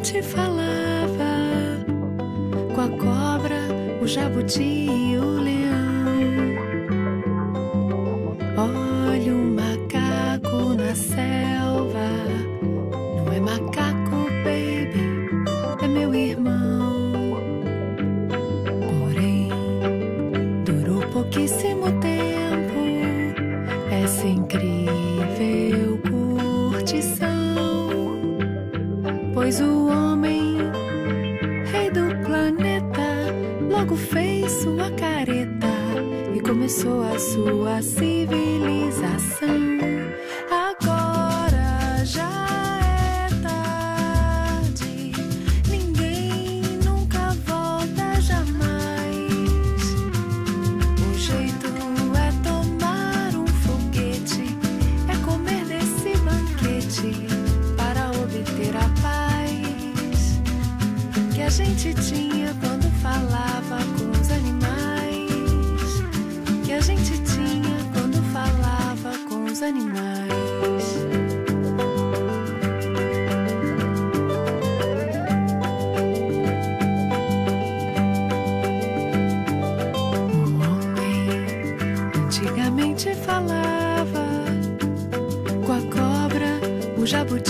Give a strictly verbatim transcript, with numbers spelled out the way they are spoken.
antigamente falava com a cobra, o jabuti e o leão. Olha o macaco na selva, não é macaco, baby, é meu irmão. Porém, durou pouquíssimo tempo essa incrível curtição, pois o homem, rei do planeta, logo fez sua careta e começou a sua civilização. Agora já é tarde, ninguém nunca volta jamais. O jeito é tomar um foguete, é comer desse banquete para obter a paz que a gente tinha quando falava com os animais, que a gente tinha quando falava com os animais. O homem antigamente falava com a cobra, o jabuti